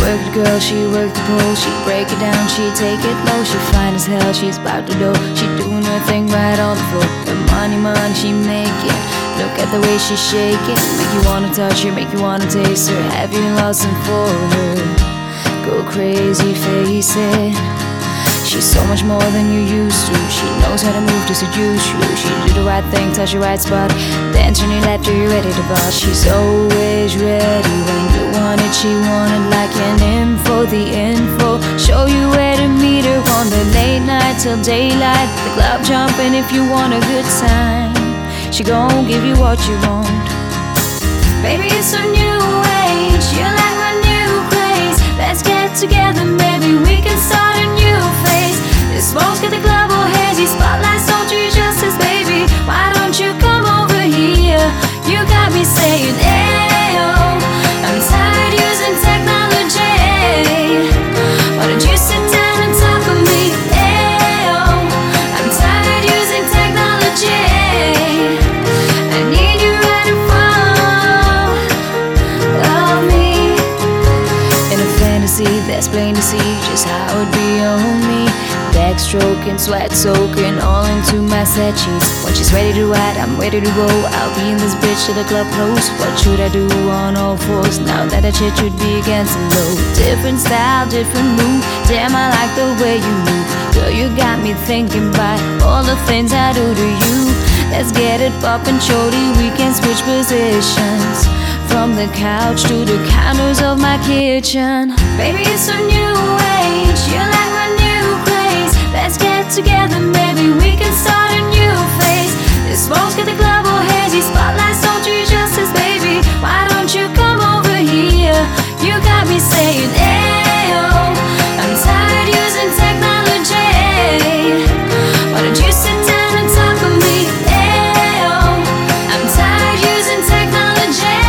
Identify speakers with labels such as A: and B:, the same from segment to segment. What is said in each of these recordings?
A: work the girl, she work the pole. She break it down, she take it low. She fine as hell, she's about to do. She doing her thing right on the floor. The money, she make it. Look at the way she shake it. Make you wanna touch her, make you wanna taste her. Have you lost him for her? Go crazy, face it. She's so much more than you used to. She knows how to move to seduce you. She do the right thing, touch the right spot. Then turn your left, you're ready to boss. She's always ready when you want it. She want it like an info, the info. Show you where to meet her on the late night till daylight. The club jumping if you want a good time. She gon' give you what you want. Baby, it's a new age. You like my new craze. Let's get together, maybe we can start a new phase. The smoke's got the club all hazy. Spotlight, sultry justice, baby. Why don't you come over here? You got me saying, ayo. I'm tired using technology. Why don't you sit down and talk with me? Ayo. I'm tired using technology. I need you right in front of me. In a fantasy that's plain to see just how it be on me. Backstroking, sweat soaking, all into my set sheets. When she's ready to ride, I'm ready to go. I'll be in this bitch till the club close. What should I do on all fours? Now that I shit should be against the low. Different style, different move. Damn, I like the way you move. Girl, you got me thinking about all the things I do to you. Let's get it poppin', shorty, we can switch positions. From the couch to the counters of my kitchen. Baby, it's a new age. You like my new craze. Let's get together, maybe we can start a new phase. This smoke's got the club all hazy. Spotlight, sultry justice, baby. Why don't you come over here? You got me saying, ayo. I'm tired using technology. Why don't you sit down and talk with me? Ayo. I'm tired using technology.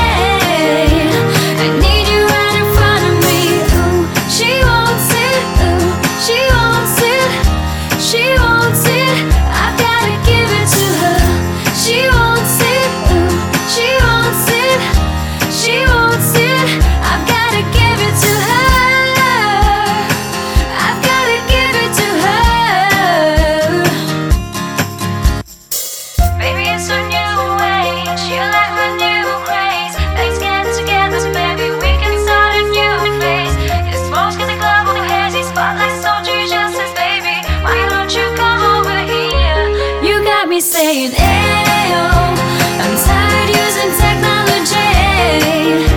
A: I need you right in front of me. Ooh, she wants it. Ooh, she wants it. She wants it. I've gotta give it to her. She wants it. Ooh, she wants it. She wants it. I've gotta give it to her. I've gotta give it to her. Baby, it's a new age. You like my new craze. Let's get together, so baby, we can start a new phase. This smoke's got the club all hazy. Spotlight, sultry justice, baby. Why don't you come over here? You got me saying, ayo. I'm tired using technology.